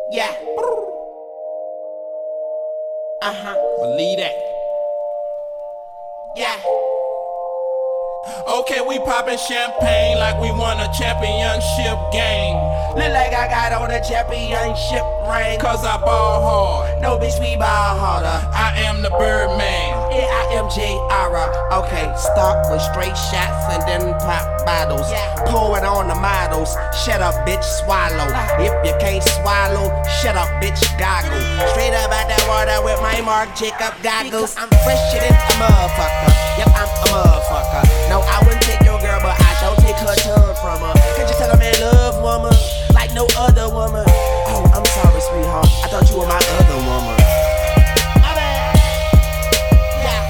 Yeah. Believe that. Yeah. Okay, we poppin' champagne like we won a championship game. Look like I got on a championship ring. Cause I ball hard. No, bitch, we ball harder. I am the Birdman. Yeah, I am J.R. Okay, start with straight shots and then pop bottles. Pour it on the models. Shut up, bitch, swallow. If you can't swallow, shut up, bitch, goggle. Straight up out that water with my Marc Jacob goggles. I'm fresher than a motherfucker. Yep, I'm a motherfucker. No, I wouldn't take your girl, but I don't take her tongue from her. Could you tell a man love woman like no other woman? Oh, I'm sorry, sweetheart. I thought you were my other woman. My bad. Yeah.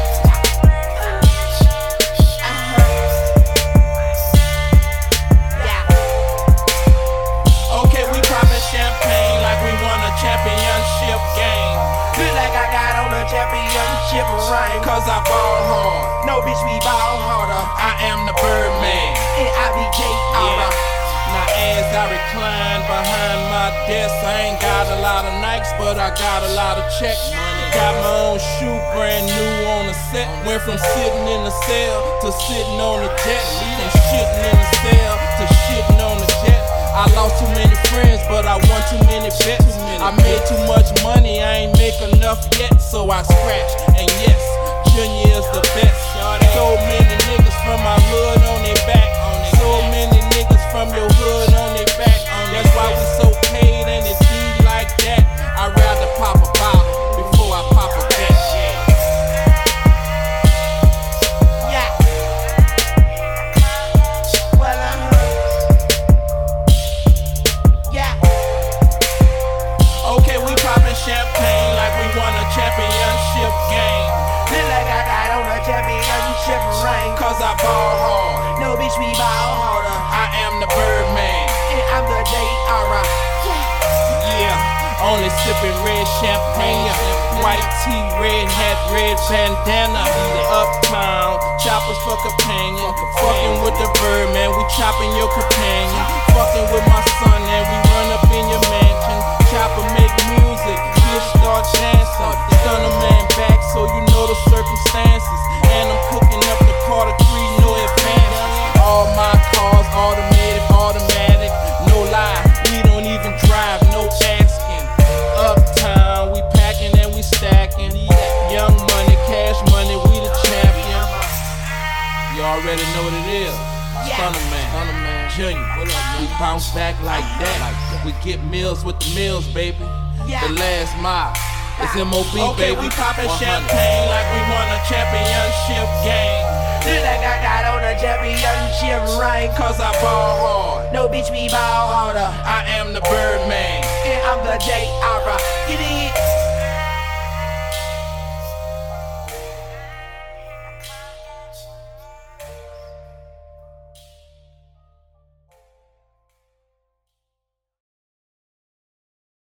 Yeah. Okay, we poppin' champagne like we won a championship game. Look like I got on a championship ring. Cause I ball hard. No, bitch, we ball harder. I am the Birdman. And I be J.R. Now as I recline behind my desk, I ain't got a lot of Nikes, but I got a lot of check money. Got my own shoe, brand new on the set. Went from sitting in the cell to sitting on the jet. From shitting in the cell to shitting on the jet. I lost too many friends, but I won too many bets. I made too much money, I ain't make enough yet, so I scratched. And yes, Junior is the best. So many niggas from my hood on their back. So many niggas from your hood on their back. That's why we so paid and it be like that. I'd rather pop a bottle before I pop a bet. Yeah. Well, yeah. Okay, we poppin' champagne like we won a championship game. Look like I got on a championship ring. Cause I ball hard. No, bitch, we ball harder. I am the Birdman. And I'm the J.R. Yeah, only sippin' red champagne. White tee, red hat, red bandana. Uptown, choppers for companion. Fucking with the Birdman, we chopping your companion. Fucking with my son and we run up in your mansion. Chopper make music, bitch start dancing. Stun a man back so you know the circumstances. And I'm cooking up the Carter 3, no advance. All my cars automatic, no lie. We don't even drive, no asking. Uptown, we packing and we stacking. Young money, cash money, we the champion. You already know what it is. Stunner man, Junior. We bounce back like that. We get meals with the meals, baby. The last mile. It's M.O.B. Okay, baby. we poppin' 100. champagne like we won a championship game. Look like I got on a championship ring. Cause I ball hard. No, bitch, we ball harder. I